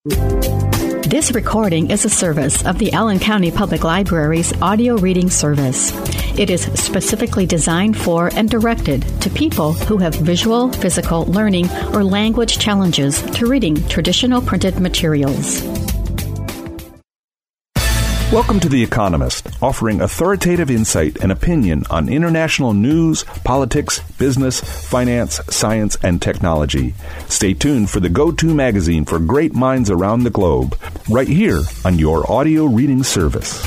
This recording is a service of the Allen County Public Library's audio reading service. It is specifically designed for and directed to people who have visual, physical, learning, or language challenges to reading traditional printed materials. Welcome to The Economist, offering authoritative insight and opinion on international news, politics, business, finance, science, and technology. Stay tuned for the go-to magazine for great minds around the globe, right here on your audio reading service.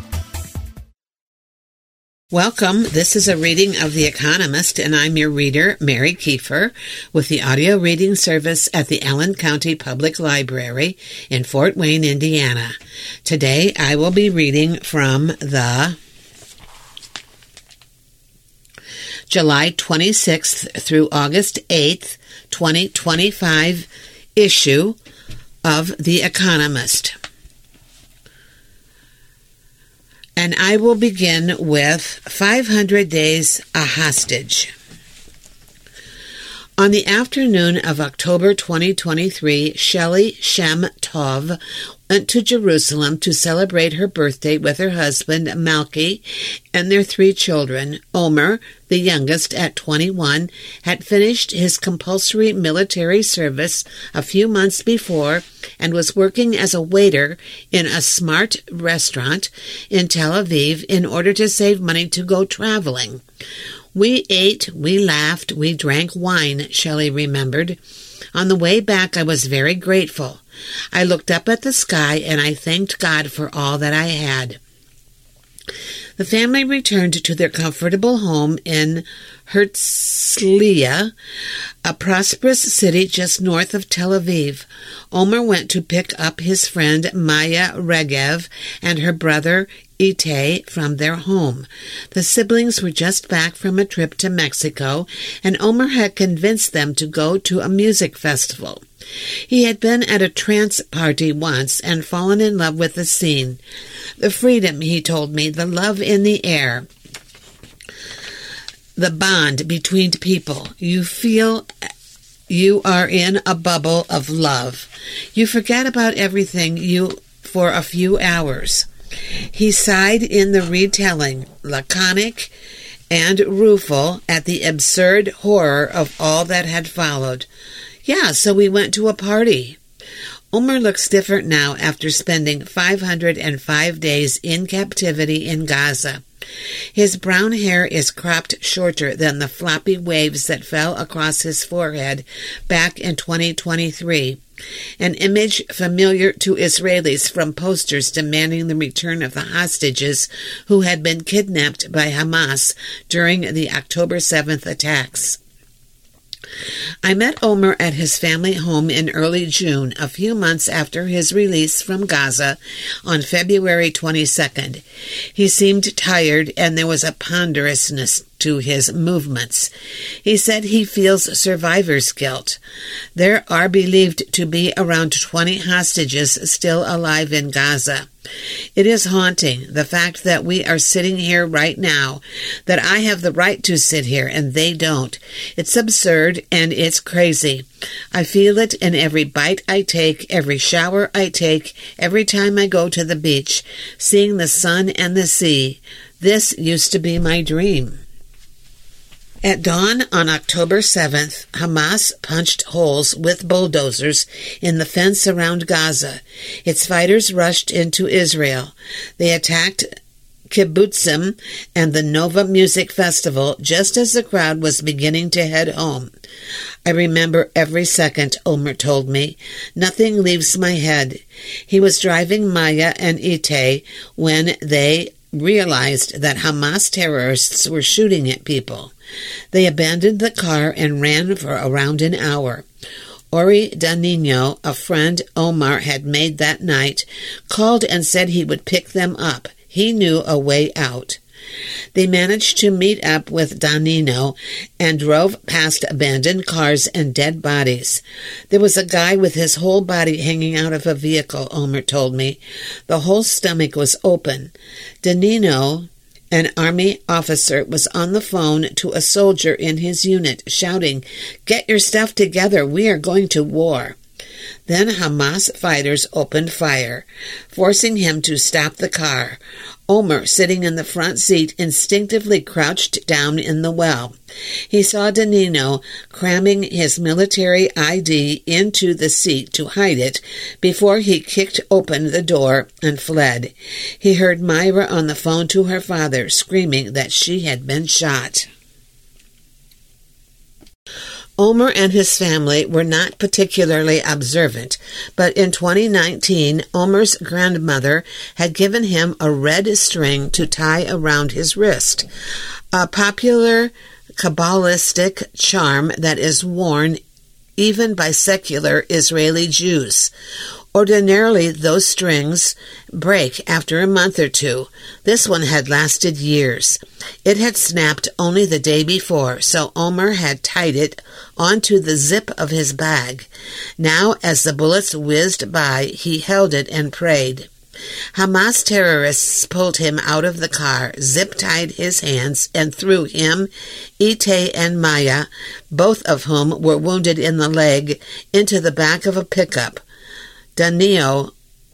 Welcome. This is a reading of The Economist, and I'm your reader, Mary Kiefer, with the audio reading service at the Allen County Public Library in Fort Wayne, Indiana. Today, I will be reading from the July 26th through August 8th, 2025 issue of The Economist. And I will begin with 500 Days a Hostage. On the afternoon of October 2023, Shelley Shem Tov went to Jerusalem to celebrate her birthday with her husband, Malki, and their 3 children. Omer, the youngest at 21, had finished his compulsory military service a few months before and was working as a waiter in a smart restaurant in Tel Aviv in order to save money to go traveling. We ate, we laughed, we drank wine, Shelley remembered. On the way back, I was very grateful. I looked up at the sky and I thanked God for all that I had. The family returned to their comfortable home in Herzliya, a prosperous city just north of Tel Aviv. Omer went to pick up his friend Maya Regev and her brother Itay from their home. The siblings were just back from a trip to Mexico, and Omer had convinced them to go to a music festival. He had been at a trance party once and fallen in love with the scene. The freedom, he told me, the love in the air, the bond between people. You feel you are in a bubble of love. You forget about everything for a few hours. He sighed in the retelling, laconic and rueful at the absurd horror of all that had followed. Yeah, so we went to a party. Omer looks different now after spending 505 days in captivity in Gaza. His brown hair is cropped shorter than the floppy waves that fell across his forehead back in 2023, an image familiar to Israelis from posters demanding the return of the hostages who had been kidnapped by Hamas during the October 7th attacks. I met Omer at his family home in early June, a few months after his release from Gaza on February 22nd. He seemed tired, and there was a ponderousness to his movements. He said he feels survivor's guilt. There are believed to be around 20 hostages still alive in Gaza. It is haunting, the fact that we are sitting here right now, that I have the right to sit here and they don't. It's absurd and it's crazy. I feel it in every bite I take, every shower I take, every time I go to the beach, seeing the sun and the sea. This used to be my dream. At dawn on October 7th, Hamas punched holes with bulldozers in the fence around Gaza. Its fighters rushed into Israel. They attacked kibbutzim and the Nova Music Festival just as the crowd was beginning to head home. I remember every second, Omer told me. Nothing leaves my head. He was driving Maya and Itay when they realized that Hamas terrorists were shooting at people. They abandoned the car and ran for around an hour. Ori Danino, a friend Omar had made that night, called and said he would pick them up. He knew a way out. They managed to meet up with Danino and drove past abandoned cars and dead bodies. There was a guy with his whole body hanging out of a vehicle, Omer told me. The whole stomach was open. Danino, an army officer, was on the phone to a soldier in his unit, shouting, "Get your stuff together, we are going to war." Then Hamas fighters opened fire, forcing him to stop the car. Omer, sitting in the front seat, instinctively crouched down in the well. He saw Danilo cramming his military ID into the seat to hide it before he kicked open the door and fled. He heard Myra on the phone to her father, screaming that she had been shot. Omer and his family were not particularly observant, but in 2019, Omer's grandmother had given him a red string to tie around his wrist, a popular Kabbalistic charm that is worn even by secular Israeli Jews. Ordinarily, those strings break after a month or two. This one had lasted years. It had snapped only the day before, so Omer had tied it onto the zip of his bag. Now, as the bullets whizzed by, he held it and prayed. Hamas terrorists pulled him out of the car, zip-tied his hands, and threw him, Itay and Maya, both of whom were wounded in the leg, into the back of a pickup. Danilo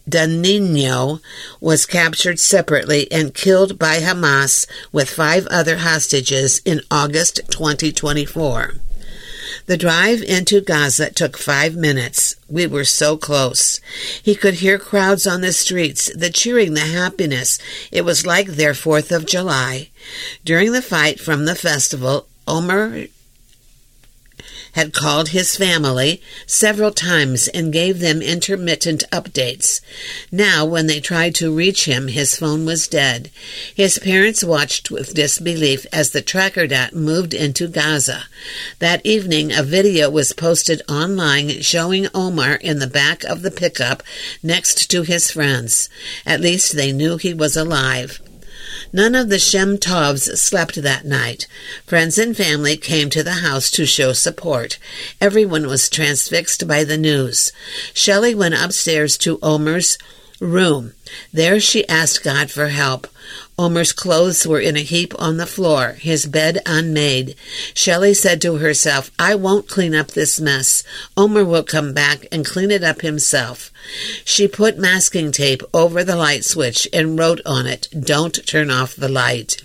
was captured separately and killed by Hamas with 5 other hostages in August 2024. The drive into Gaza took 5 minutes. We were so close. He could hear crowds on the streets, the cheering, the happiness. It was like their 4th of July. During the fight from the festival, Omer had called his family several times and gave them intermittent updates. Now, when they tried to reach him, his phone was dead. His parents watched with disbelief as the tracker dot moved into Gaza. That evening, a video was posted online showing Omer in the back of the pickup next to his friends. At least they knew he was alive. None of the Shem Tovs slept that night. Friends and family came to the house to show support. Everyone was transfixed by the news. Shelley went upstairs to Omer's room. There she asked God for help. Omer's clothes were in a heap on the floor, his bed unmade. Shelley said to herself, I won't clean up this mess. Omer will come back and clean it up himself. She put masking tape over the light switch and wrote on it, Don't turn off the light.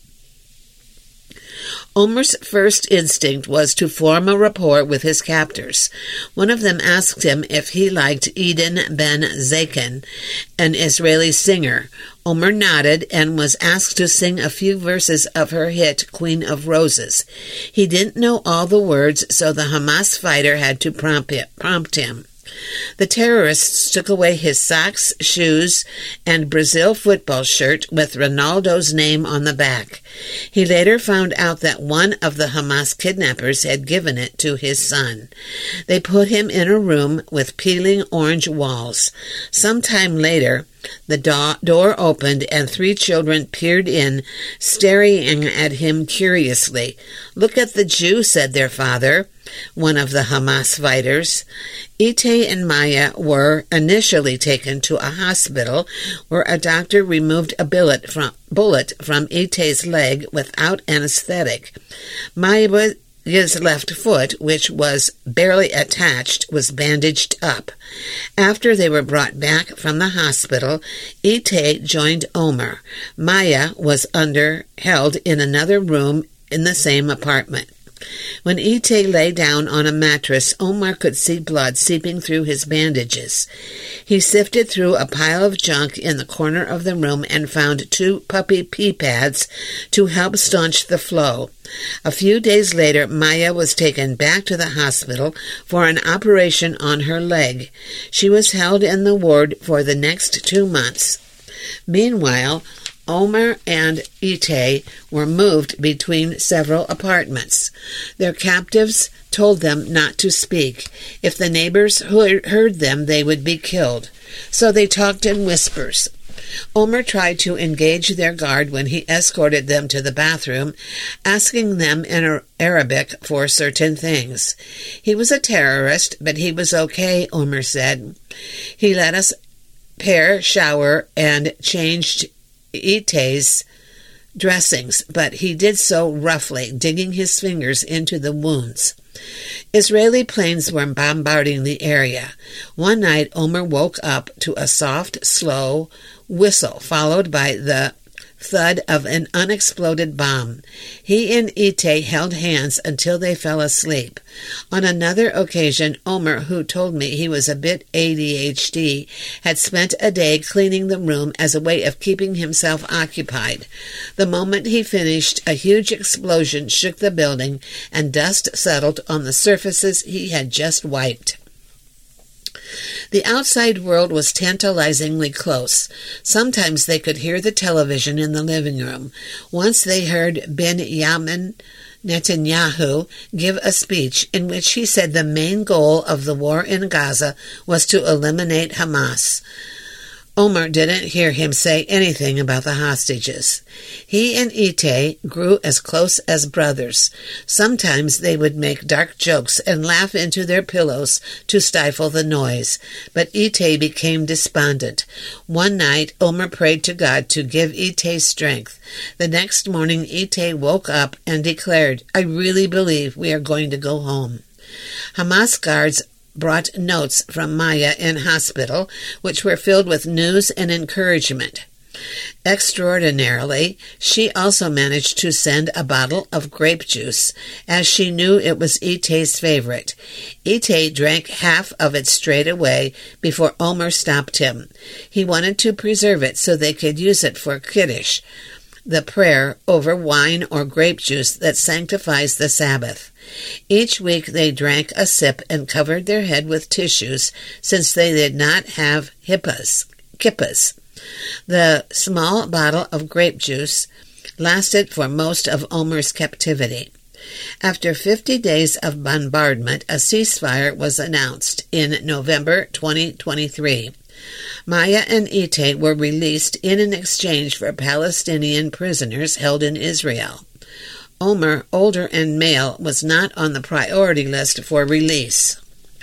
Omer's first instinct was to form a rapport with his captors. One of them asked him if he liked Eden Ben Zaken, an Israeli singer. Omer nodded and was asked to sing a few verses of her hit, Queen of Roses. He didn't know all the words, so the Hamas fighter had to prompt him. The terrorists took away his socks, shoes, and Brazil football shirt with Ronaldo's name on the back. He later found out that one of the Hamas kidnappers had given it to his son. They put him in a room with peeling orange walls. Sometime later, the door opened and 3 children peered in, staring at him curiously. Look at the Jew, said their father, one of the Hamas fighters. Itay and Maya were initially taken to a hospital where a doctor removed a bullet from Itay's leg without anesthetic. Maya's left foot, which was barely attached, was bandaged up. After they were brought back from the hospital, Itay joined Omer. Maya was held in another room in the same apartment. When Itay lay down on a mattress, Omer could see blood seeping through his bandages. He sifted through a pile of junk in the corner of the room and found 2 puppy pee pads to help staunch the flow. A few days later, Maya was taken back to the hospital for an operation on her leg. She was held in the ward for the next 2 months. Meanwhile, Omer and Itay were moved between several apartments. Their captives told them not to speak. If the neighbors heard them, they would be killed. So they talked in whispers. Omer tried to engage their guard when he escorted them to the bathroom, asking them in Arabic for certain things. He was a terrorist, but he was okay, Omer said. He let us shower and changed Itay's dressings, but he did so roughly, digging his fingers into the wounds. Israeli planes were bombarding the area. One night, Omer woke up to a soft, slow whistle, followed by the thud of an unexploded bomb. He and Itay held hands until they fell asleep. On another occasion, Omer, who told me he was a bit ADHD, had spent a day cleaning the room as a way of keeping himself occupied. The moment he finished, a huge explosion shook the building, and dust settled on the surfaces he had just wiped. The outside world was tantalizingly close. Sometimes they could hear the television in the living room. Once they heard Benjamin Netanyahu give a speech in which he said the main goal of the war in Gaza was to eliminate Hamas. Omer didn't hear him say anything about the hostages. He and Itay grew as close as brothers. Sometimes they would make dark jokes and laugh into their pillows to stifle the noise, but Itay became despondent. One night, Omer prayed to God to give Itay strength. The next morning, Itay woke up and declared, "I really believe we are going to go home." Hamas guards brought notes from Maya in hospital, which were filled with news and encouragement. Extraordinarily, she also managed to send a bottle of grape juice, as she knew it was Itay's favorite. Itay drank half of it straight away before Omer stopped him. He wanted to preserve it so they could use it for Kiddush, the prayer over wine or grape juice that sanctifies the Sabbath. Each week they drank a sip and covered their head with tissues, since they did not have kippahs. The small bottle of grape juice lasted for most of Omer's captivity. After 50 days of bombardment, a ceasefire was announced in November 2023. Maya and Itay were released in an exchange for Palestinian prisoners held in Israel. Omer, older and male, was not on the priority list for release.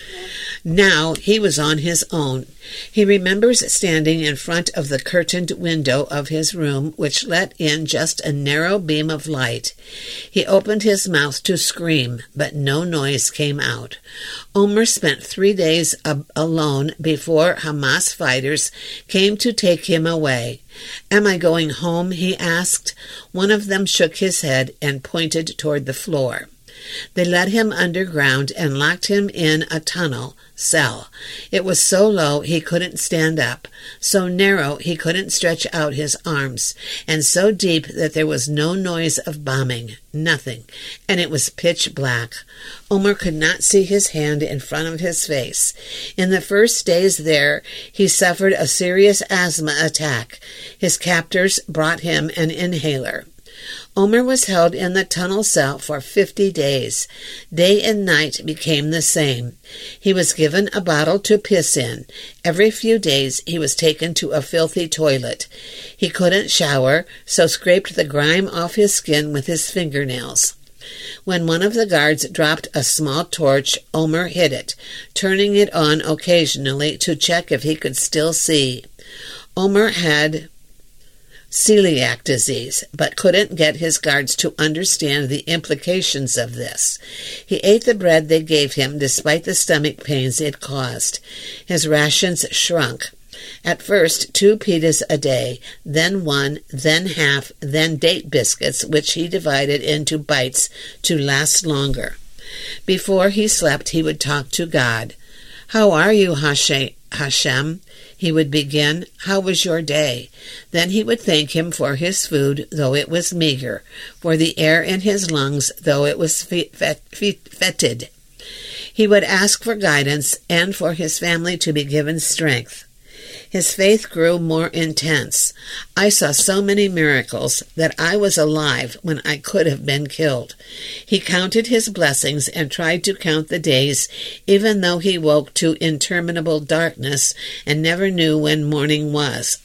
Now he was on his own. He remembers standing in front of the curtained window of his room, which let in just a narrow beam of light. He opened his mouth to scream, but no noise came out. Omer spent 3 days alone before Hamas fighters came to take him away. "Am I going home?" he asked. One of them shook his head and pointed toward the floor. They led him underground and locked him in a tunnel cell. It was so low he couldn't stand up, so narrow he couldn't stretch out his arms, and so deep that there was no noise of bombing, nothing, and it was pitch black. Omer could not see his hand in front of his face. In the first days there, he suffered a serious asthma attack. His captors brought him an inhaler. Omer was held in the tunnel cell for 50 days. Day and night became the same. He was given a bottle to piss in. Every few days he was taken to a filthy toilet. He couldn't shower, so scraped the grime off his skin with his fingernails. When one of the guards dropped a small torch, Omer hid it, turning it on occasionally to check if he could still see. Omer had celiac disease, but couldn't get his guards to understand the implications of this. He ate the bread they gave him despite the stomach pains it caused. His rations shrunk. At first 2 pitas a day, then 1, then half, then date biscuits, which he divided into bites to last longer. Before he slept, he would talk to God. "How are you, Hashem?" He would begin, "How was your day?" Then he would thank him for his food, though it was meager, for the air in his lungs, though it was fetid. He would ask for guidance and for his family to be given strength. His faith grew more intense. "I saw so many miracles that I was alive when I could have been killed." He counted his blessings and tried to count the days, even though he woke to interminable darkness and never knew when morning was.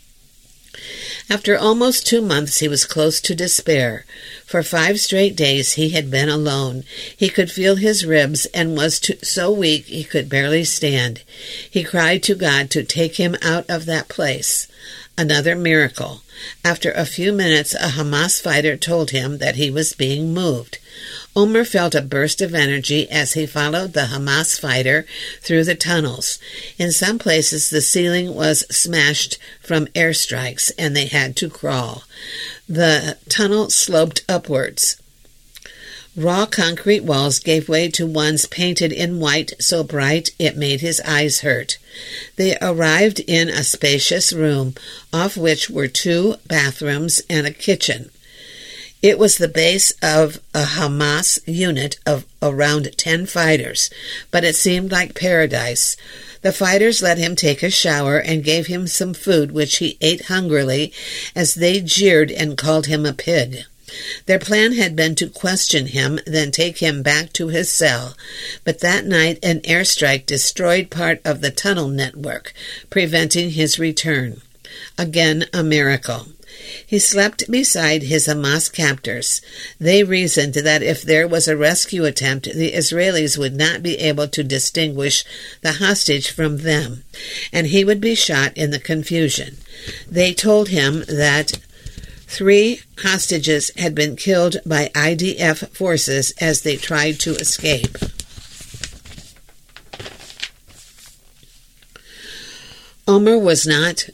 After almost 2 months, he was close to despair. For 5 straight days he had been alone. He could feel his ribs and was so weak he could barely stand. He cried to God to take him out of that place. Another miracle. After a few minutes, a Hamas fighter told him that he was being moved. Omer felt a burst of energy as he followed the Hamas fighter through the tunnels. In some places, the ceiling was smashed from airstrikes, and they had to crawl. The tunnel sloped upwards. Raw concrete walls gave way to ones painted in white so bright it made his eyes hurt. They arrived in a spacious room, off which were 2 bathrooms and a kitchen. It was the base of a Hamas unit of around 10 fighters, but it seemed like paradise. The fighters let him take a shower and gave him some food, which he ate hungrily, as they jeered and called him a pig. Their plan had been to question him, then take him back to his cell. But that night an airstrike destroyed part of the tunnel network, preventing his return. Again a miracle. He slept beside his Hamas captors. They reasoned that if there was a rescue attempt, the Israelis would not be able to distinguish the hostage from them, and he would be shot in the confusion. They told him that 3 hostages had been killed by IDF forces as they tried to escape. Omer was not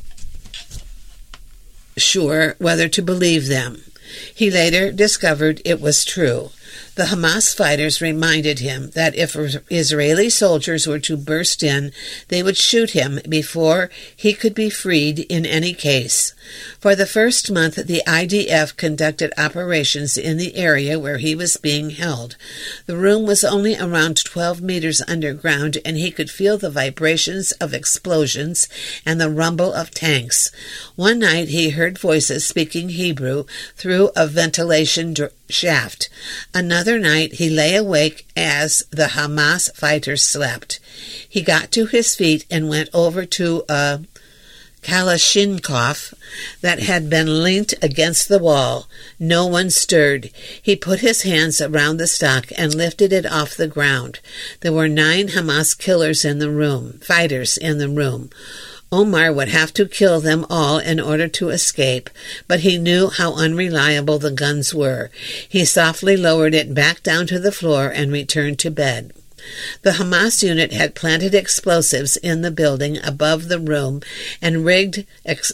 sure whether to believe them. He later discovered it was true. The Hamas fighters reminded him that if Israeli soldiers were to burst in, they would shoot him before he could be freed in any case. For the first month, the IDF conducted operations in the area where he was being held. The room was only around 12 meters underground, and he could feel the vibrations of explosions and the rumble of tanks. One night he heard voices speaking Hebrew through a ventilation shaft. Another night he lay awake as the Hamas fighters slept. He got to his feet and went over to a Kalashnikov that had been leant against the wall. No one stirred. He put his hands around the stock and lifted it off the ground. There were 9 Hamas fighters in the room. Omar would have to kill them all in order to escape, but he knew how unreliable the guns were. He softly lowered it back down to the floor and returned to bed. The Hamas unit had planted explosives in the building above the room and rigged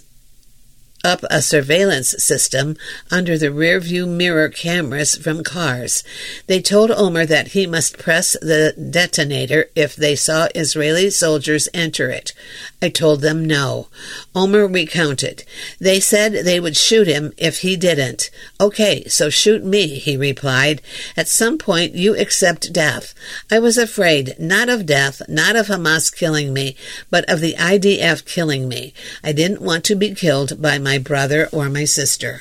up a surveillance system under the rearview mirror cameras from cars. They told Omer that he must press the detonator if they saw Israeli soldiers enter it. I told them no. Omer recounted. They said they would shoot him if he didn't. Okay, so shoot me, he replied. At some point you accept death. I was afraid, not of death, not of Hamas killing me, but of the IDF killing me. I didn't want to be killed by my brother or my sister.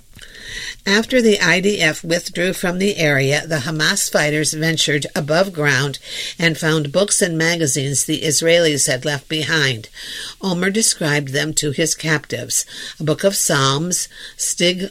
After the IDF withdrew from the area, the Hamas fighters ventured above ground and found books and magazines the Israelis had left behind. Omer described them to his captives: a book of Psalms, Stig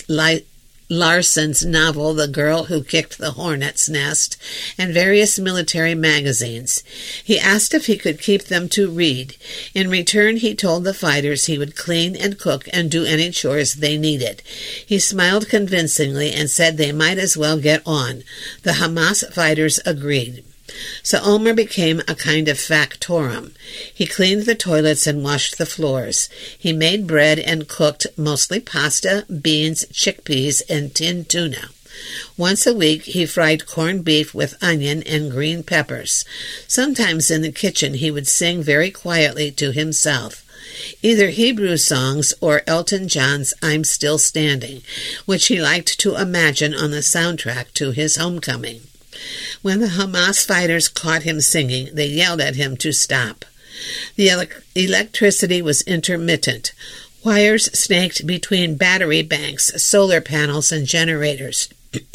Larsson's novel, The Girl Who Kicked the Hornet's Nest, and various military magazines. He asked if he could keep them to read. In return, he told the fighters he would clean and cook and do any chores they needed. He smiled convincingly and said they might as well get on. The Hamas fighters agreed. So Omer became a kind of factotum. He cleaned the toilets and washed the floors. He made bread and cooked mostly pasta, beans, chickpeas, and tinned tuna. Once a week he fried corned beef with onion and green peppers. Sometimes in the kitchen he would sing very quietly to himself, either Hebrew songs or Elton John's I'm Still Standing, which he liked to imagine on the soundtrack to his homecoming. When the Hamas fighters caught him singing, they yelled at him to stop. The electricity was intermittent. Wires snaked between battery banks, solar panels, and generators.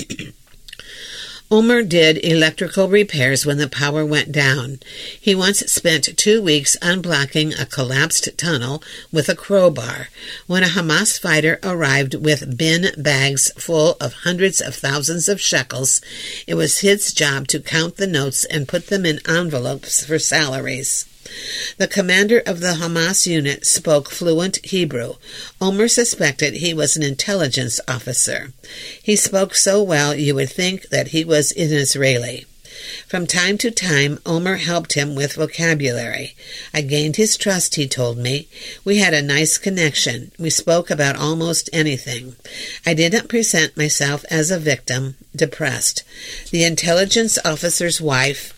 Omer did electrical repairs when the power went down. He once spent 2 weeks unblocking a collapsed tunnel with a crowbar. When a Hamas fighter arrived with bin bags full of hundreds of thousands of shekels, it was his job to count the notes and put them in envelopes for salaries. The commander of the Hamas unit spoke fluent Hebrew. Omer suspected he was an intelligence officer. He spoke so well you would think that he was an Israeli. From time to time, Omer helped him with vocabulary. I gained his trust, he told me. We had a nice connection. We spoke about almost anything. I did not present myself as a victim, depressed. The intelligence officer's wife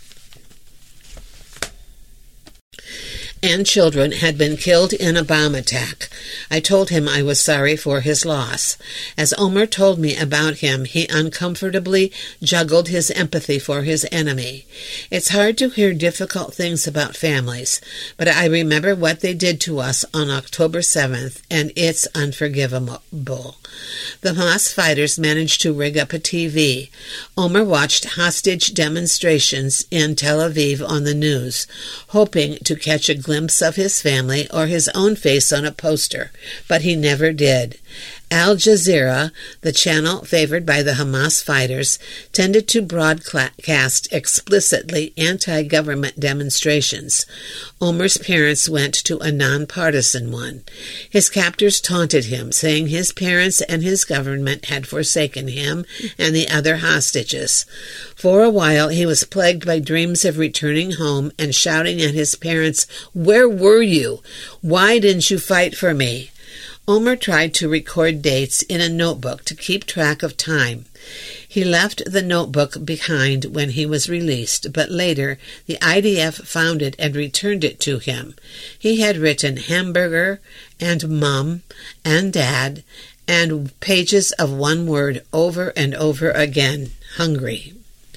and children had been killed in a bomb attack. I told him I was sorry for his loss. As Omer told me about him, he uncomfortably juggled his empathy for his enemy. It's hard to hear difficult things about families, but I remember what they did to us on October 7th, and it's unforgivable. The Hamas fighters managed to rig up a TV. Omer watched hostage demonstrations in Tel Aviv on the news, hoping to catch a glimpse of his family or his own face on a poster, but he never did. Al Jazeera, the channel favored by the Hamas fighters, tended to broadcast explicitly anti-government demonstrations. Omer's parents went to a nonpartisan one. His captors taunted him, saying his parents and his government had forsaken him and the other hostages. For a while he was plagued by dreams of returning home and shouting at his parents, "Where were you? Why didn't you fight for me?" Omer tried to record dates in a notebook to keep track of time. He left the notebook behind when he was released, but later the IDF found it and returned it to him. He had written hamburger and mum and dad and pages of one word over and over again, hungry.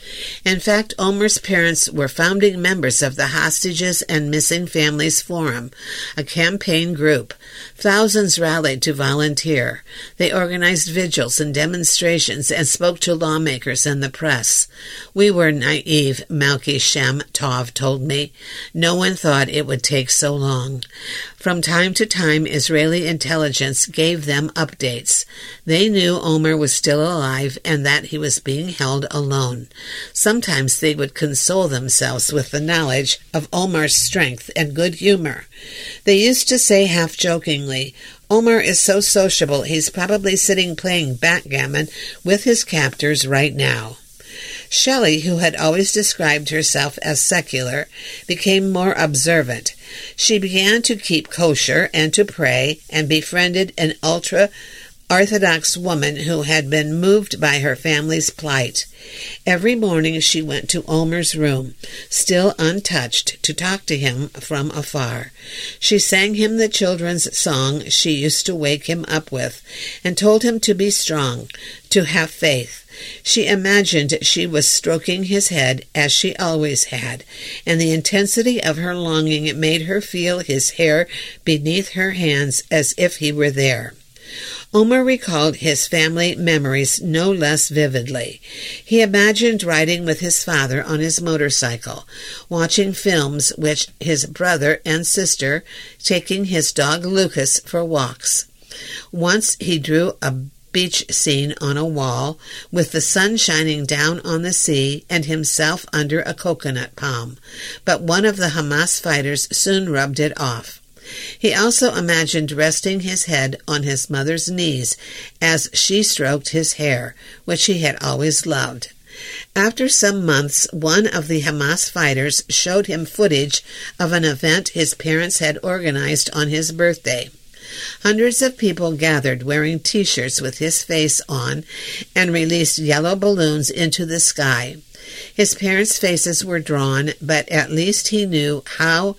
In fact, Omer's parents were founding members of the Hostages and Missing Families Forum, a campaign group. Thousands rallied to volunteer. They organized vigils and demonstrations and spoke to lawmakers and the press. We were naive, Malki Shem Tov told me. No one thought it would take so long. From time to time, Israeli intelligence gave them updates. They knew Omer was still alive and that he was being held alone. Sometimes they would console themselves with the knowledge of Omar's strength and good humor. They used to say half-jokingly, "Omer is so sociable he's probably sitting playing backgammon with his captors right now." Shelley, who had always described herself as secular, became more observant. She began to keep kosher and to pray, and befriended an ultra-Orthodox woman who had been moved by her family's plight. Every morning she went to Omer's room, still untouched, to talk to him from afar. She sang him the children's song she used to wake him up with, and told him to be strong, to have faith. She imagined she was stroking his head, as she always had, and the intensity of her longing made her feel his hair beneath her hands as if he were there. Omer recalled his family memories no less vividly. He imagined riding with his father on his motorcycle, watching films with his brother and sister, taking his dog Lucas for walks. Once he drew a beach scene on a wall, with the sun shining down on the sea and himself under a coconut palm, but one of the Hamas fighters soon rubbed it off. He also imagined resting his head on his mother's knees as she stroked his hair, which he had always loved. After some months, one of the Hamas fighters showed him footage of an event his parents had organized on his birthday. Hundreds of people gathered wearing T-shirts with his face on and released yellow balloons into the sky. His parents' faces were drawn, but at least he knew how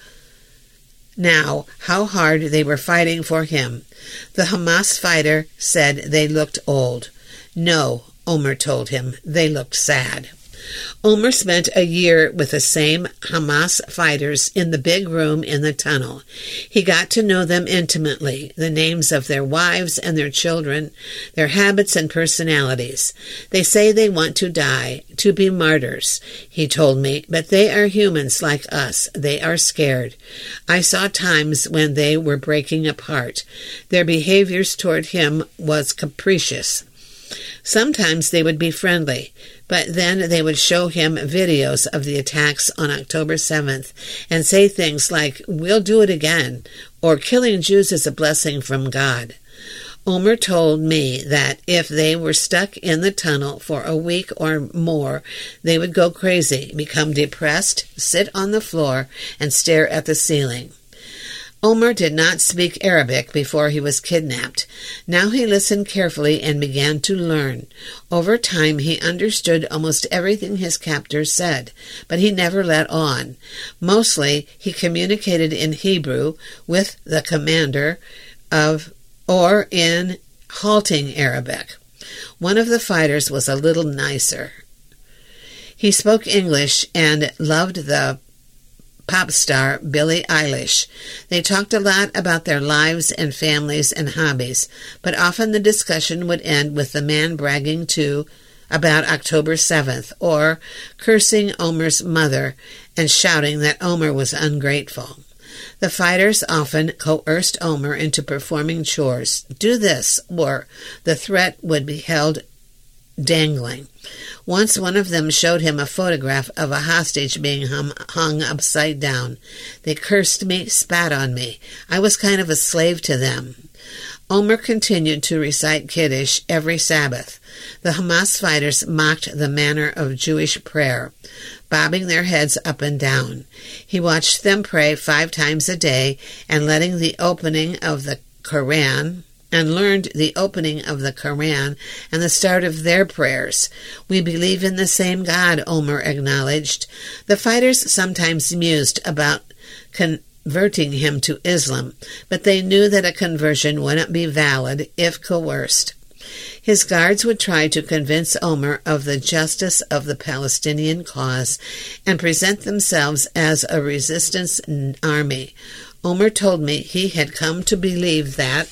hard they were fighting for him. The Hamas fighter said they looked old. No, Omer told him, they looked sad. Omer spent a year with the same Hamas fighters in the big room in the tunnel. He got to know them intimately, the names of their wives and their children, their habits and personalities. They say they want to die, to be martyrs, he told me, but they are humans like us. They are scared. I saw times when they were breaking apart. Their behaviors toward him was capricious. Sometimes they would be friendly, But then they would show him videos of the attacks on October 7th and say things like, "We'll do it again," or "Killing Jews is a blessing from God." Omer told me that if they were stuck in the tunnel for a week or more, they would go crazy, become depressed, sit on the floor, and stare at the ceiling. Omer did not speak Arabic before he was kidnapped. Now he listened carefully and began to learn. Over time, he understood almost everything his captors said, but he never let on. Mostly, he communicated in Hebrew with the commander or in halting Arabic. One of the fighters was a little nicer. He spoke English and loved the pop star Billie Eilish. They talked a lot about their lives and families and hobbies, but often the discussion would end with the man bragging about October 7th or cursing Omer's mother and shouting that Omer was ungrateful. The fighters often coerced Omer into performing chores. "Do this," or the threat would be held dangling. Once one of them showed him a photograph of a hostage being hung upside down. They cursed me, spat on me. I was kind of a slave to them. Omer continued to recite Kiddush every Sabbath. The Hamas fighters mocked the manner of Jewish prayer, bobbing their heads up and down. He watched them pray 5 times a day and learned the opening of the Quran and the start of their prayers. "We believe in the same God," Omer acknowledged. The fighters sometimes mused about converting him to Islam, but they knew that a conversion wouldn't be valid if coerced. His guards would try to convince Omer of the justice of the Palestinian cause and present themselves as a resistance army. Omer told me he had come to believe that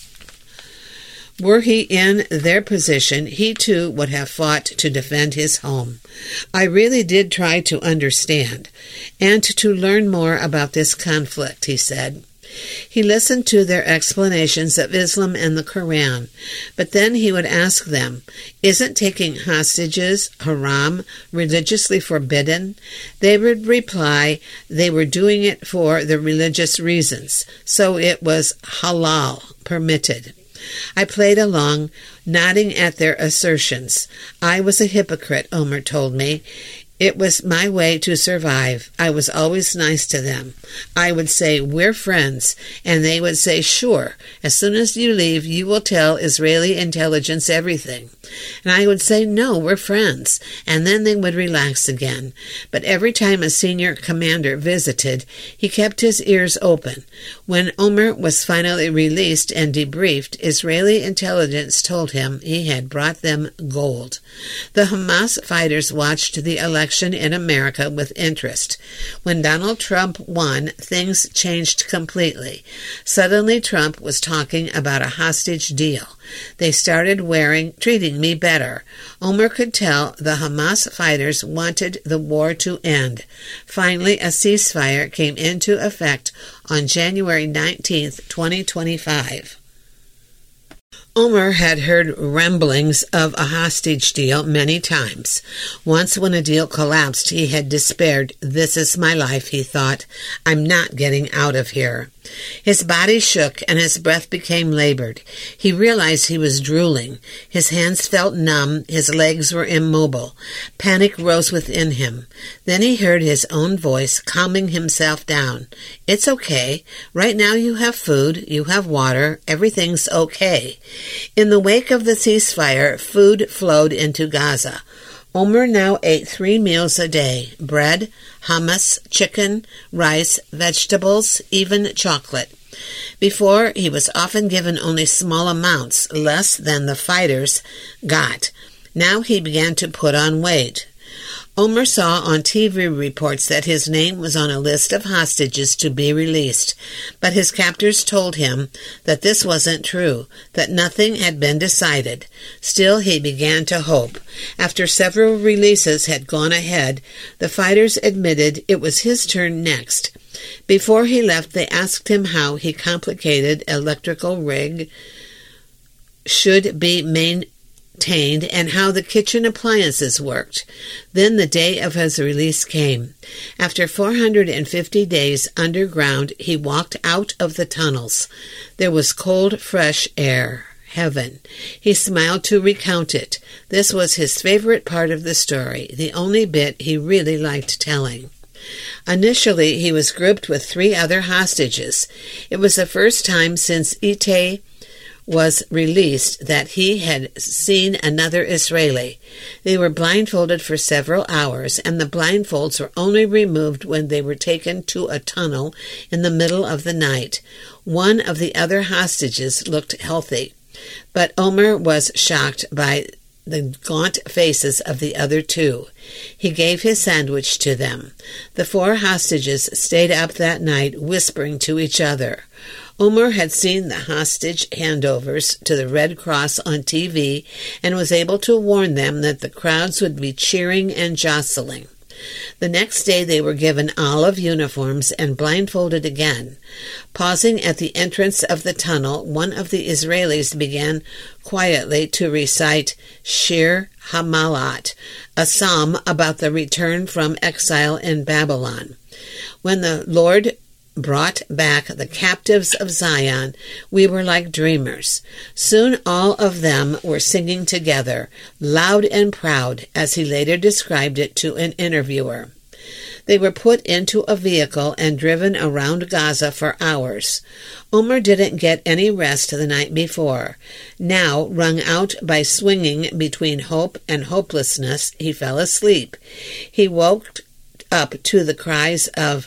were he in their position, he too would have fought to defend his home. "I really did try to understand and to learn more about this conflict," he said. He listened to their explanations of Islam and the Quran, but then he would ask them, "Isn't taking hostages haram, religiously forbidden?" They would reply they were doing it for the religious reasons, so it was halal, permitted. I played along, nodding at their assertions. I was a hypocrite, Omer told me. It was my way to survive. I was always nice to them. I would say, "We're friends," and they would say, "Sure, as soon as you leave, you will tell Israeli intelligence everything." And I would say, "No, we're friends," and then they would relax again. But every time a senior commander visited, he kept his ears open. When Omer was finally released and debriefed, Israeli intelligence told him he had brought them gold. The Hamas fighters watched the election in America with interest. When Donald Trump won, things changed completely. Suddenly Trump was talking about a hostage deal. They started treating me better. Omer could tell the Hamas fighters wanted the war to end. Finally, a ceasefire came into effect on January 19th, 2025. Omer had heard rumblings of a hostage deal many times. Once when a deal collapsed, he had despaired. "This is my life," he thought. "I'm not getting out of here." His body shook and his breath became labored. He realized he was drooling. His hands felt numb. His legs were immobile. Panic rose within him. Then he heard his own voice calming himself down. "It's okay. Right now you have food. You have water. Everything's okay." In the wake of the ceasefire, food flowed into Gaza. Omer now ate 3 meals a day: bread, hummus, chicken, rice, vegetables, even chocolate. Before, he was often given only small amounts, less than the fighters got. Now he began to put on weight. Omer saw on TV reports that his name was on a list of hostages to be released, but his captors told him that this wasn't true, that nothing had been decided. Still, he began to hope. After several releases had gone ahead, the fighters admitted it was his turn next. Before he left, they asked him how his complicated electrical rig should be maintained and how the kitchen appliances worked. Then the day of his release came. After 450 days underground, he walked out of the tunnels. There was cold, fresh air. Heaven. He smiled to recount it. This was his favorite part of the story, the only bit he really liked telling. Initially, he was grouped with 3 other hostages. It was the first time since Itay was released that he had seen another Israeli. They were blindfolded for several hours, and the blindfolds were only removed when they were taken to a tunnel in the middle of the night. One of the other hostages looked healthy, but Omer was shocked by the gaunt faces of the other 2. He gave his sandwich to them. The 4 hostages stayed up that night, whispering to each other. Omer had seen the hostage handovers to the Red Cross on TV and was able to warn them that the crowds would be cheering and jostling. The next day they were given olive uniforms and blindfolded again. Pausing at the entrance of the tunnel, one of the Israelis began quietly to recite Shir Hamalat, a psalm about the return from exile in Babylon. When the Lord brought back the captives of Zion, we were like dreamers. Soon all of them were singing together, loud and proud, as he later described it to an interviewer. They were put into a vehicle and driven around Gaza for hours. Omer didn't get any rest the night before. Now, wrung out by swinging between hope and hopelessness, he fell asleep. He woke up to the cries of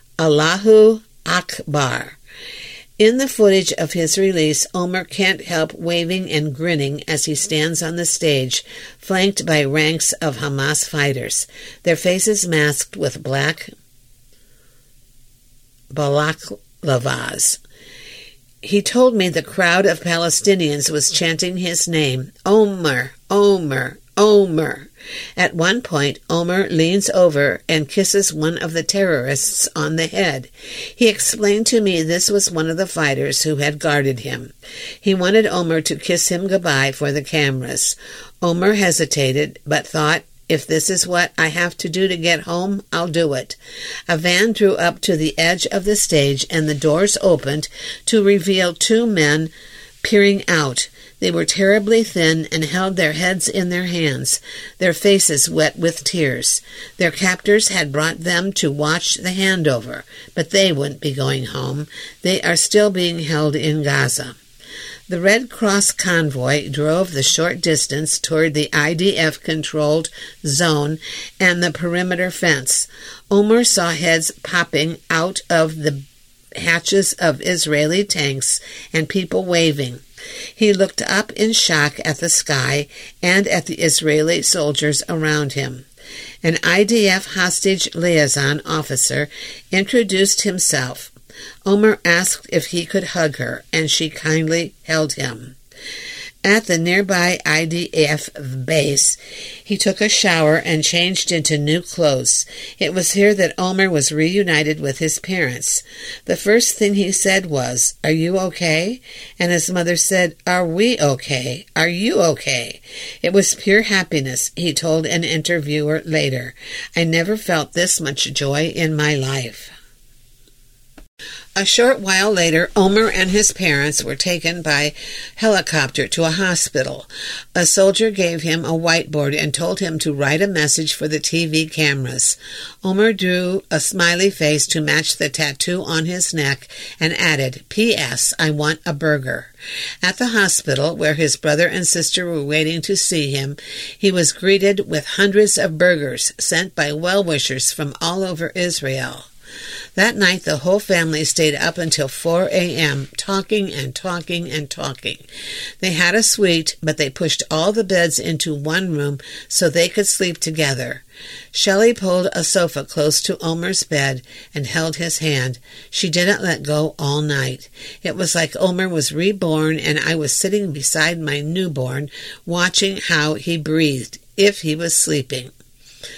Allahu Akbar. In the footage of his release, Omer can't help waving and grinning as he stands on the stage, flanked by ranks of Hamas fighters, their faces masked with black balaklavas. He told me the crowd of Palestinians was chanting his name, Omer, Omer, Omer. At one point, Omer leans over and kisses one of the terrorists on the head. He explained to me this was one of the fighters who had guarded him. He wanted Omer to kiss him goodbye for the cameras. Omer hesitated, but thought, if this is what I have to do to get home, I'll do it. A van drew up to the edge of the stage, and the doors opened to reveal 2 men peering out. They were terribly thin and held their heads in their hands, their faces wet with tears. Their captors had brought them to watch the handover, but they wouldn't be going home. They are still being held in Gaza. The Red Cross convoy drove the short distance toward the IDF-controlled zone and the perimeter fence. Omer saw heads popping out of the hatches of Israeli tanks and people waving. He looked up in shock at the sky and at the Israeli soldiers around him. An IDF hostage liaison officer introduced himself. Omer asked if he could hug her, and she kindly held him. At the nearby IDF base, he took a shower and changed into new clothes. It was here that Omer was reunited with his parents. The first thing he said was, "Are you okay?" And his mother said, "Are we okay? Are you okay?" It was pure happiness, he told an interviewer later. "I never felt this much joy in my life." A short while later, Omer and his parents were taken by helicopter to a hospital. A soldier gave him a whiteboard and told him to write a message for the TV cameras. Omer drew a smiley face to match the tattoo on his neck and added, "P.S. I want a burger." At the hospital, where his brother and sister were waiting to see him, he was greeted with hundreds of burgers sent by well-wishers from all over Israel. That night, the whole family stayed up until 4 a.m., talking and talking and talking. They had a suite, but they pushed all the beds into one room so they could sleep together. Shelley pulled a sofa close to Omer's bed and held his hand. She didn't let go all night. It was like Omer was reborn, and I was sitting beside my newborn, watching how he breathed, if he was sleeping.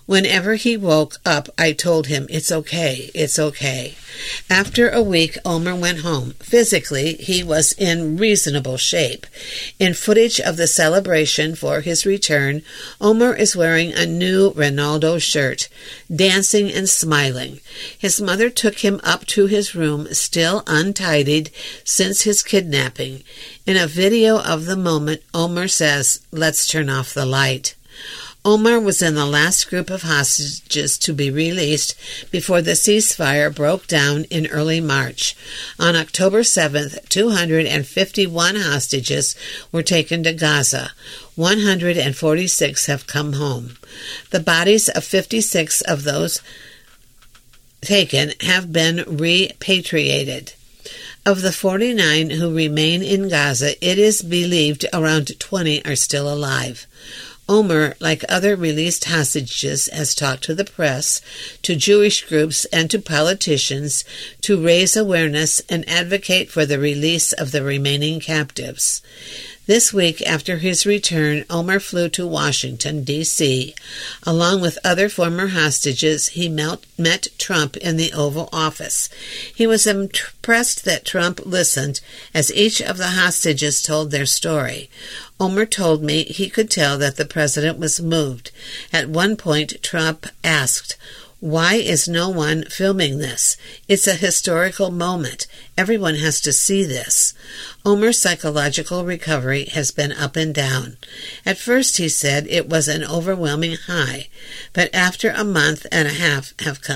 Whenever he woke up, I told him, it's okay, it's okay. After a week, Omer went home. Physically, he was in reasonable shape. In footage of the celebration for his return, Omer is wearing a new Ronaldo shirt, dancing and smiling. His mother took him up to his room, still untidied since his kidnapping. In a video of the moment, Omer says, "Let's turn off the light." Omer was in the last group of hostages to be released before the ceasefire broke down in early March. On October 7th, 251 hostages were taken to Gaza. 146 have come home. The bodies of 56 of those taken have been repatriated. Of the 49 who remain in Gaza, it is believed around 20 are still alive. Omer, like other released hostages, has talked to the press, to Jewish groups, and to politicians to raise awareness and advocate for the release of the remaining captives. This week, after his return, Omer flew to Washington, D.C. Along with other former hostages, he met Trump in the Oval Office. He was impressed that Trump listened as each of the hostages told their story. Omer told me he could tell that the president was moved. At one point, Trump asked, "Why is no one filming this? It's a historical moment. Everyone has to see this." Omer's psychological recovery has been up and down. At first, he said, it was an overwhelming high, but after a month and a half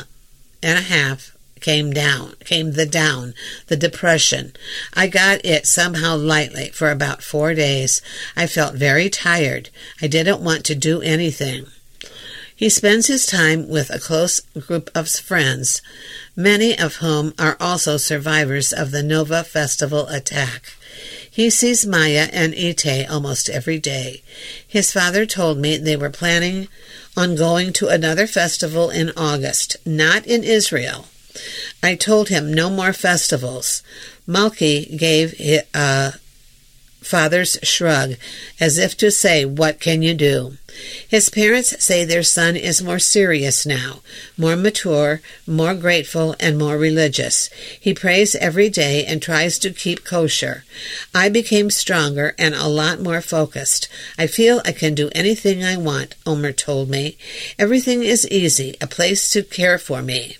came the depression. I got it somehow lightly for about 4 days. I felt very tired. I didn't want to do anything. He spends his time with a close group of friends, many of whom are also survivors of the Nova Festival attack. He sees Maya and Ite almost every day. His father told me they were planning on going to another festival in August, not in Israel. I told him no more festivals. Malki gave a father's shrug, as if to say, what can you do? His parents say their son is more serious now, more mature, more grateful, and more religious. He prays every day and tries to keep kosher. I became stronger and a lot more focused. I feel I can do anything I want, Omer told me. Everything is easy, a place to care for me.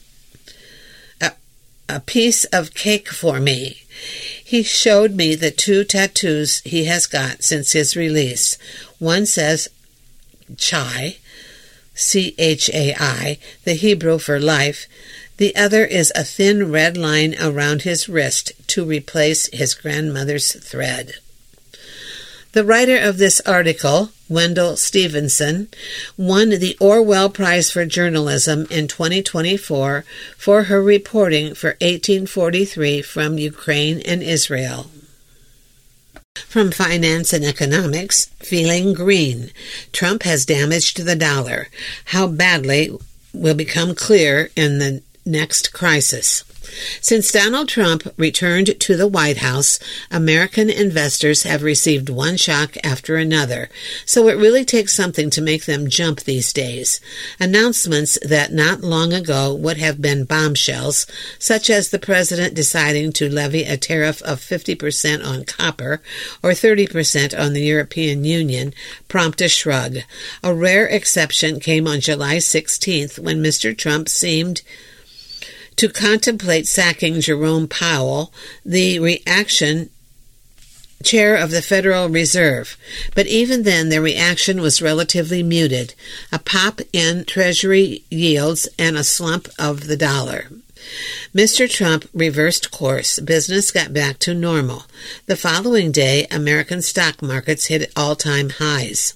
A piece of cake for me. He showed me the 2 tattoos he has got since his release. One says Chai, C-H-A-I, the Hebrew for life. The other is a thin red line around his wrist to replace his grandmother's thread. The writer of this article, Wendell Stevenson, won the Orwell Prize for Journalism in 2024 for her reporting for 1843 from Ukraine and Israel. From Finance and Economics, feeling green. Trump has damaged the dollar. How badly will become clear in the next crisis. Since Donald Trump returned to the White House, American investors have received one shock after another, so it really takes something to make them jump these days. Announcements that not long ago would have been bombshells, such as the president deciding to levy a tariff of 50% on copper or 30% on the European Union, prompt a shrug. A rare exception came on July 16th when Mr. Trump seemed to contemplate sacking Jerome Powell, the reaction chair of the Federal Reserve. But even then, the reaction was relatively muted, a pop in Treasury yields and a slump of the dollar. Mr. Trump reversed course. Business got back to normal. The following day, American stock markets hit all-time highs.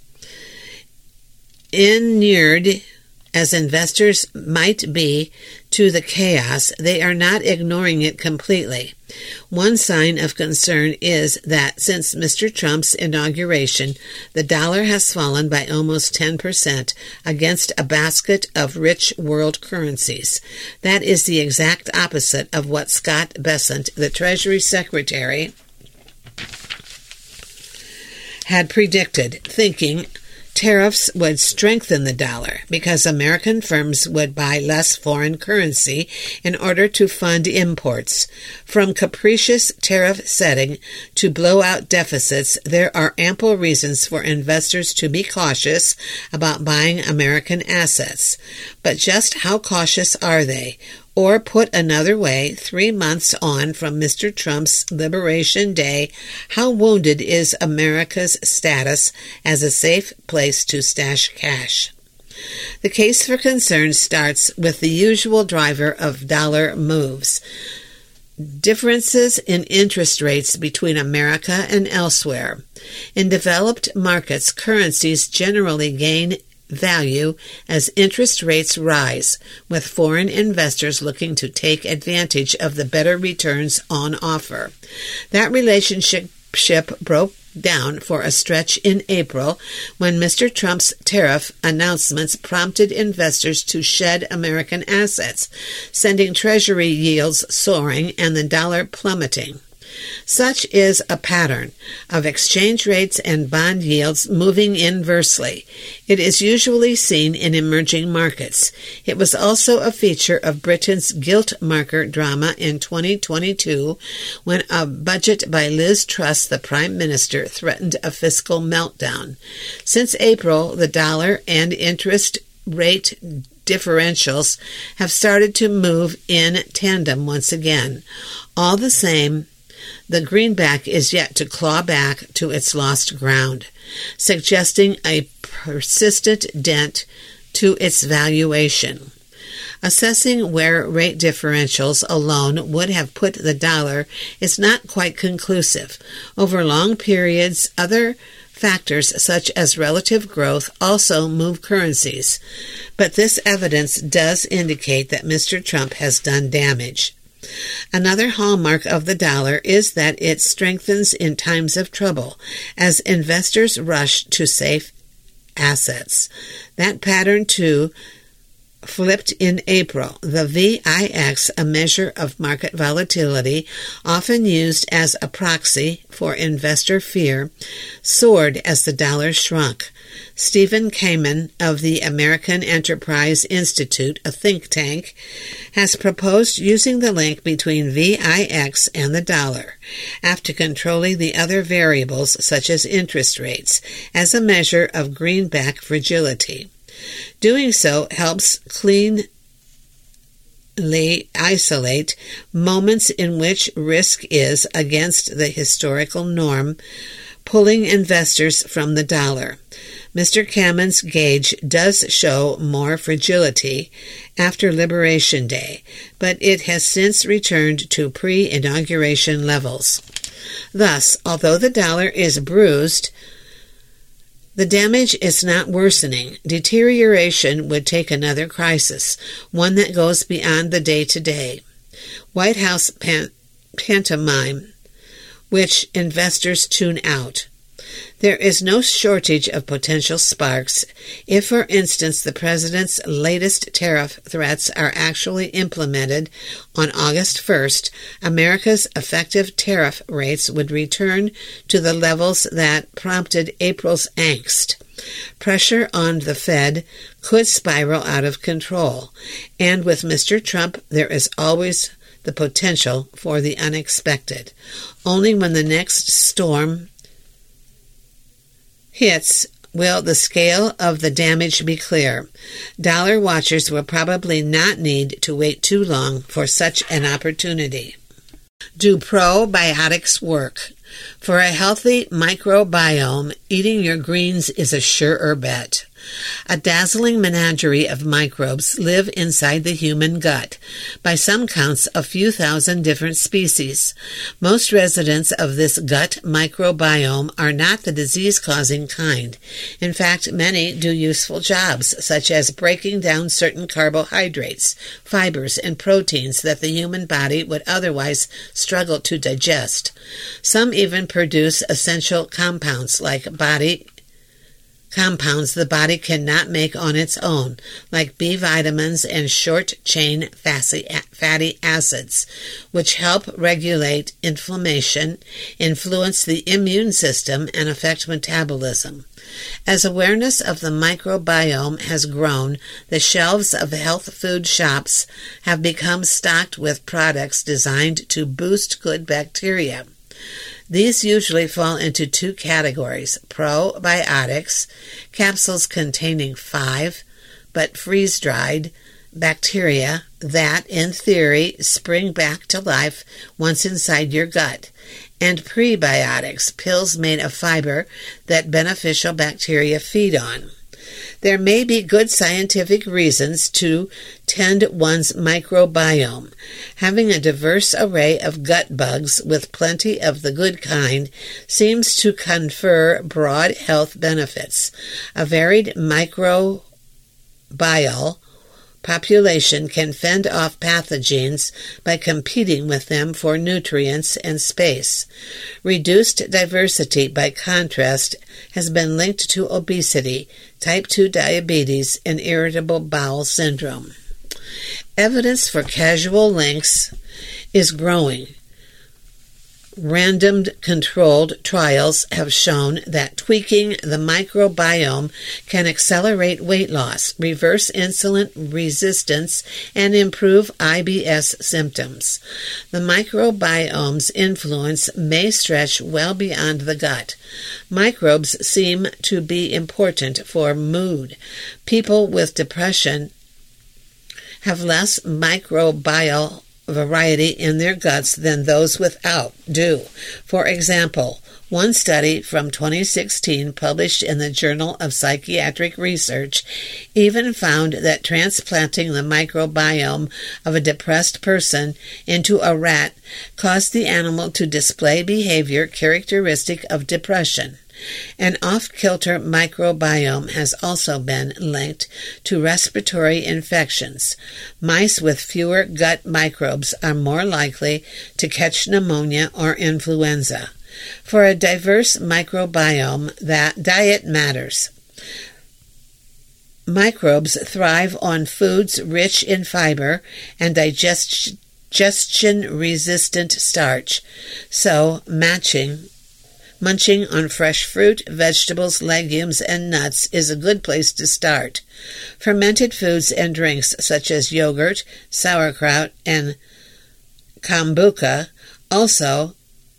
Inured as investors might be to the chaos, they are not ignoring it completely. One sign of concern is that since Mr. Trump's inauguration, the dollar has fallen by almost 10% against a basket of rich world currencies. That is the exact opposite of what Scott Bessent, the Treasury Secretary, had predicted, thinking Tariffs would strengthen the dollar because American firms would buy less foreign currency in order to fund imports. From capricious tariff setting to blowout deficits, there are ample reasons for investors to be cautious about buying American assets. But just how cautious are they? Or put another way, 3 months on from Mr. Trump's Liberation Day, how wounded is America's status as a safe place to stash cash? The case for concern starts with the usual driver of dollar moves: differences in interest rates between America and elsewhere. In developed markets, currencies generally gain value as interest rates rise, with foreign investors looking to take advantage of the better returns on offer. That relationship broke down for a stretch in April when Mr. Trump's tariff announcements prompted investors to shed American assets, sending Treasury yields soaring and the dollar plummeting. Such is a pattern of exchange rates and bond yields moving inversely. It is usually seen in emerging markets. It was also a feature of Britain's gilt marker drama in 2022 when a budget by Liz Truss, the Prime Minister, threatened a fiscal meltdown. Since April, the dollar and interest rate differentials have started to move in tandem once again. All the same, the greenback is yet to claw back to its lost ground, suggesting a persistent dent to its valuation. Assessing where rate differentials alone would have put the dollar is not quite conclusive. Over long periods, other factors such as relative growth also move currencies. But this evidence does indicate that Mr. Trump has done damage. Another hallmark of the dollar is that it strengthens in times of trouble as investors rush to safe assets. That pattern, too, flipped in April. The VIX, a measure of market volatility, often used as a proxy for investor fear, soared as the dollar shrunk. Stephen Kamen of the American Enterprise Institute, a think tank, has proposed using the link between VIX and the dollar, after controlling the other variables such as interest rates, as a measure of greenback fragility. Doing so helps cleanly isolate moments in which risk is against the historical norm, pulling investors from the dollar. Mr. Kamen's gauge does show more fragility after Liberation Day, but it has since returned to pre-inauguration levels. Thus, although the dollar is bruised, the damage is not worsening. Deterioration would take another crisis, one that goes beyond the day-to-day. White House pantomime, which investors tune out. There is no shortage of potential sparks if, for instance, the president's latest tariff threats are actually implemented on August 1st. America's effective tariff rates would return to the levels that prompted April's angst. Pressure on the Fed could spiral out of control, and with Mr. Trump, there is always the potential for the unexpected. Only when the next storm hits will the scale of the damage be clear. Dollar watchers will probably not need to wait too long for such an opportunity. Do probiotics work? For a healthy microbiome, eating your greens is a surer bet. A dazzling menagerie of microbes live inside the human gut, by some counts a few thousand different species. Most residents of this gut microbiome are not the disease-causing kind. In fact, many do useful jobs, such as breaking down certain carbohydrates, fibers, and proteins that the human body would otherwise struggle to digest. Some even produce essential compounds like body compounds the body cannot make on its own, like B vitamins and short-chain fatty acids, which help regulate inflammation, influence the immune system, and affect metabolism. As awareness of the microbiome has grown, the shelves of health food shops have become stocked with products designed to boost good bacteria. These usually fall into two categories: probiotics, capsules containing 5, but freeze-dried, bacteria that, in theory, spring back to life once inside your gut, and prebiotics, pills made of fiber that beneficial bacteria feed on. There may be good scientific reasons to tend one's microbiome. Having a diverse array of gut bugs with plenty of the good kind seems to confer broad health benefits. A varied microbial population can fend off pathogens by competing with them for nutrients and space. Reduced diversity, by contrast, has been linked to obesity, type 2 diabetes, and irritable bowel syndrome. Evidence for causal links is growing. Randomed controlled trials have shown that tweaking the microbiome can accelerate weight loss, reverse insulin resistance, and improve IBS symptoms. The microbiome's influence may stretch well beyond the gut. Microbes seem to be important for mood. People with depression have less microbial variety in their guts than those without do. For example, one study from 2016 published in the Journal of Psychiatric Research even found that transplanting the microbiome of a depressed person into a rat caused the animal to display behavior characteristic of depression. An off-kilter microbiome has also been linked to respiratory infections. Mice with fewer gut microbes are more likely to catch pneumonia or influenza. For a diverse microbiome, that diet matters. Microbes thrive on foods rich in fiber and digestion-resistant starch, so munching on fresh fruit, vegetables, legumes, and nuts is a good place to start. Fermented foods and drinks such as yogurt, sauerkraut, and kombucha also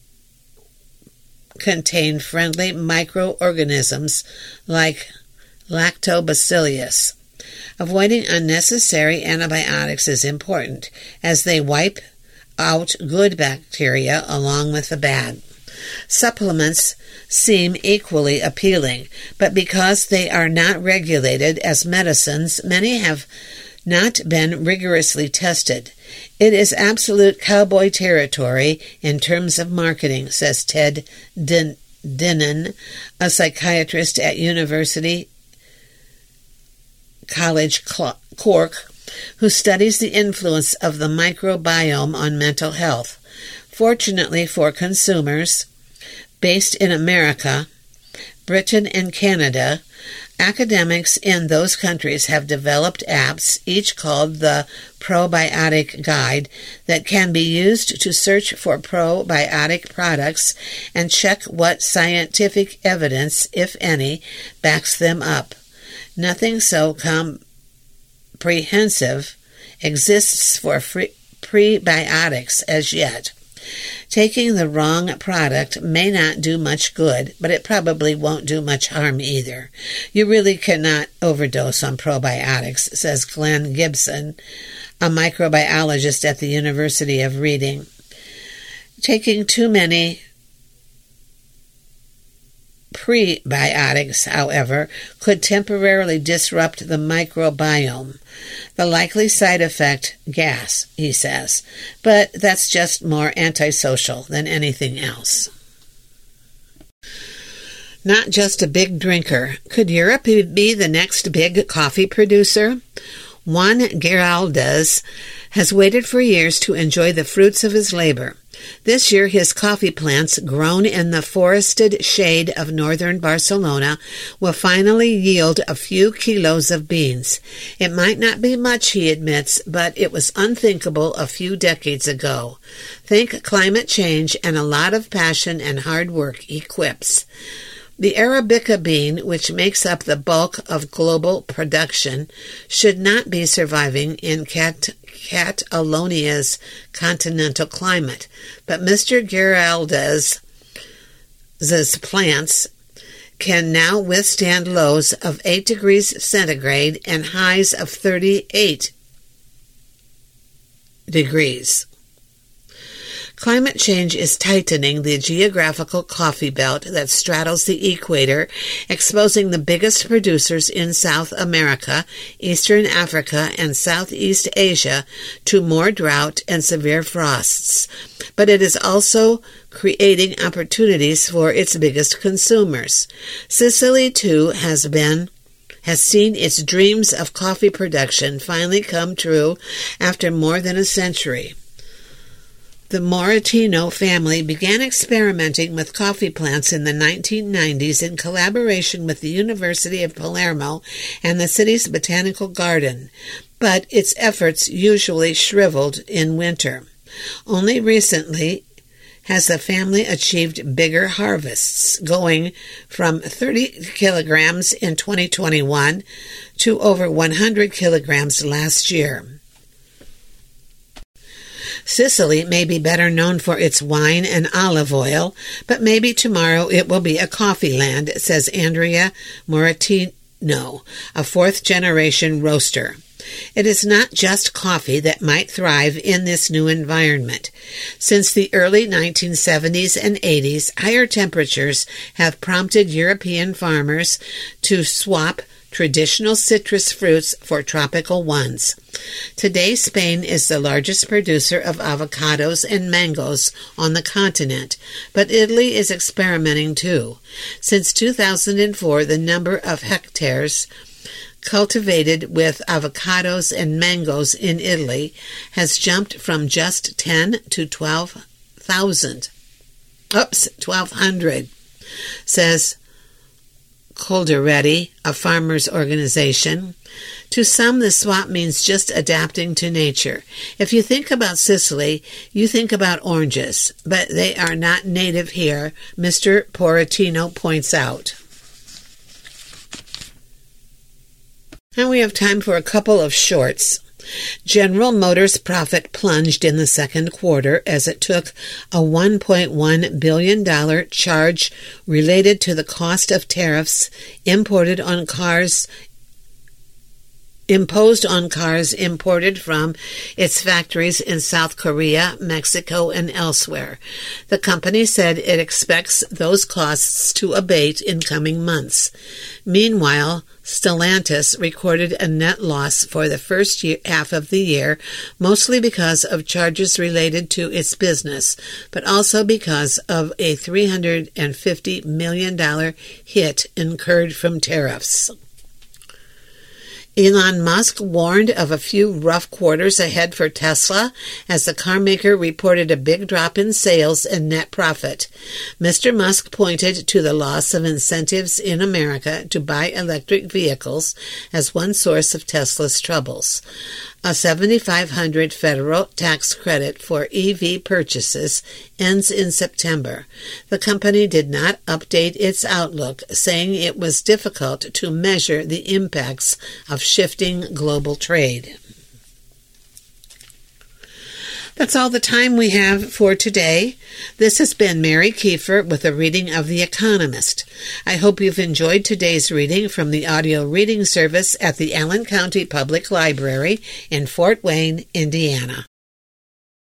contain friendly microorganisms like lactobacillus. Avoiding unnecessary antibiotics is important, as they wipe out good bacteria along with the bad. Supplements seem equally appealing, but because they are not regulated as medicines, many have not been rigorously tested. It is absolute cowboy territory in terms of marketing, says Ted Dinnan, a psychiatrist at University College Cork, who studies the influence of the microbiome on mental health. Fortunately for consumers based in America, Britain, and Canada, academics in those countries have developed apps, each called the Probiotic Guide, that can be used to search for probiotic products and check what scientific evidence, if any, backs them up. Nothing so comprehensive exists for prebiotics as yet. Taking the wrong product may not do much good, but it probably won't do much harm either. You really cannot overdose on probiotics, says Glenn Gibson, a microbiologist at the University of Reading. Taking too many prebiotics, however, could temporarily disrupt the microbiome. The likely side effect, gas, he says, but that's just more antisocial than anything else. Not just a big drinker. Could Europe be the next big coffee producer? Juan Giraldez has waited for years to enjoy the fruits of his labor. This year, his coffee plants, grown in the forested shade of northern Barcelona, will finally yield a few kilos of beans. It might not be much, he admits, but it was unthinkable a few decades ago. Think climate change and a lot of passion and hard work, he quips. The Arabica bean, which makes up the bulk of global production, should not be surviving in Catalonia's continental climate, but Mr. Giraldez's plants can now withstand lows of 8 degrees centigrade and highs of 38 degrees. Climate change is tightening the geographical coffee belt that straddles the equator, exposing the biggest producers in South America, Eastern Africa, and Southeast Asia to more drought and severe frosts. But it is also creating opportunities for its biggest consumers. Sicily, too, has seen its dreams of coffee production finally come true after more than a century. The Moratino family began experimenting with coffee plants in the 1990s in collaboration with the University of Palermo and the city's botanical garden, but its efforts usually shriveled in winter. Only recently has the family achieved bigger harvests, going from 30 kilograms in 2021 to over 100 kilograms last year. Sicily may be better known for its wine and olive oil, but maybe tomorrow it will be a coffee land, says Andrea Moratino, a fourth-generation roaster. It is not just coffee that might thrive in this new environment. Since the early 1970s and 80s, higher temperatures have prompted European farmers to swap traditional citrus fruits for tropical ones. Today, Spain is the largest producer of avocados and mangoes on the continent, but Italy is experimenting too. Since 2004, the number of hectares cultivated with avocados and mangoes in Italy has jumped from just 10 to 1,200, says Colderetti, a farmers' organization. To some, the swap means just adapting to nature. If you think about Sicily, you think about oranges, but they are not native here, Mr. Moratino points out. Now we have time for a couple of shorts. General Motors' profit plunged in the second quarter as it took a $1.1 billion charge related to the cost of tariffs imposed on cars imported from its factories in South Korea, Mexico, and elsewhere. The company said it expects those costs to abate in coming months. Meanwhile, Stellantis recorded a net loss for the first half of the year, mostly because of charges related to its business, but also because of a $350 million hit incurred from tariffs. Elon Musk warned of a few rough quarters ahead for Tesla as the carmaker reported a big drop in sales and net profit. Mr. Musk pointed to the loss of incentives in America to buy electric vehicles as one source of Tesla's troubles. A $7,500 federal tax credit for EV purchases ends in September. The company did not update its outlook, saying it was difficult to measure the impacts of shifting global trade. That's all the time we have for today. This has been Mary Kiefer with a reading of The Economist. I hope you've enjoyed today's reading from the audio reading service at the Allen County Public Library in Fort Wayne, Indiana.